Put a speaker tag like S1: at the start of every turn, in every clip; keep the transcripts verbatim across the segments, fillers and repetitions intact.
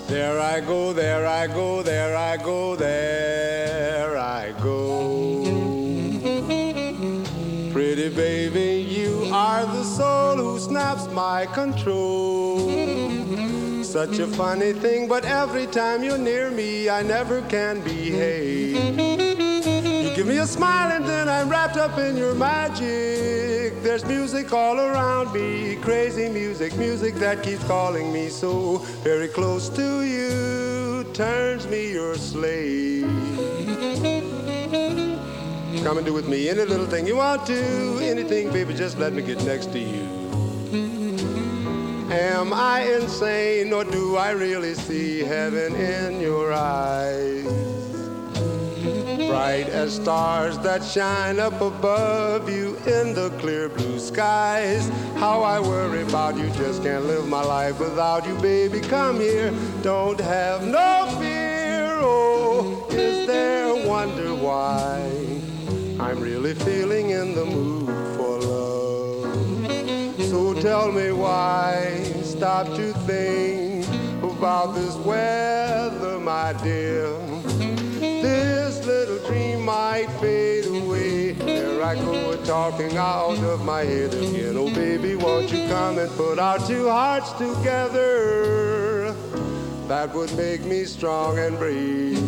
S1: There I go, there I go, there I go, there I go. Pretty baby, you are the soul who snaps my control. Such a funny thing, but every time you're near me, I never can behave. You give me a smile and then I'm wrapped up in your magic. There's music all around me, crazy music, music that keeps calling me so very close to you, turns me your slave. Come and do with me any little thing you want to, anything, baby, just let me get next to you. Am I insane, or do I really see heaven in your eyes? Bright as stars that shine up above you in the clear blue skies. How I worry about you, just can't live my life without you, baby. Come here, don't have no fear. Oh, is there a wonder why I'm really feeling in the mood for love? So tell me why, stop to think about this weather, my dear. This little dream might fade away. There I go, talking out of my head again. Oh baby, won't you come and put our two hearts together? That would make me strong and brave.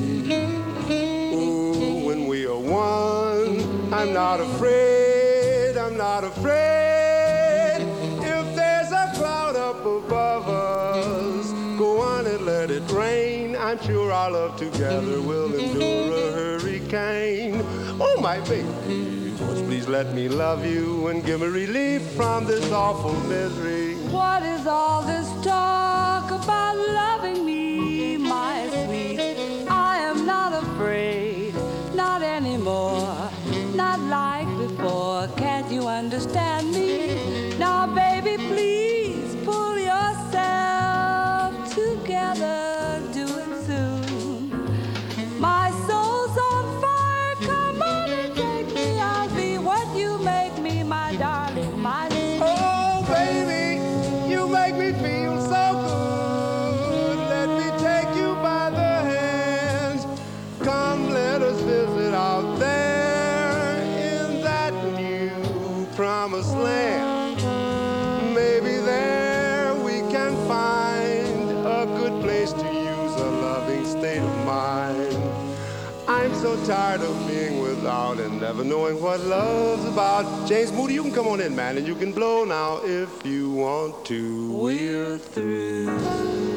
S1: Ooh, when we are one, I'm not afraid, I'm not afraid. If there's a cloud up above us, go on and let it rain. I'm sure our love together will endure a hurricane. Oh, my baby, once please let me love you and give me relief from this awful misery.
S2: What is all this talk about loving me, my sweet? I am not afraid, not anymore, not like before. Can't you understand me? Now, baby, please pull yourself together, do it soon. My soul's on fire, come on and take me. I'll be what you make me, my darling, my sweet.
S1: Oh, baby, you make me feel so good. Let me take you by the hands. Come, let us visit out there in that new promised land. Maybe there we can find a good place to use a loving state of mind. I'm so tired of being without and never knowing what love's about. James Moody, you can come on in, man, and you can blow now if you want to.
S2: We're through.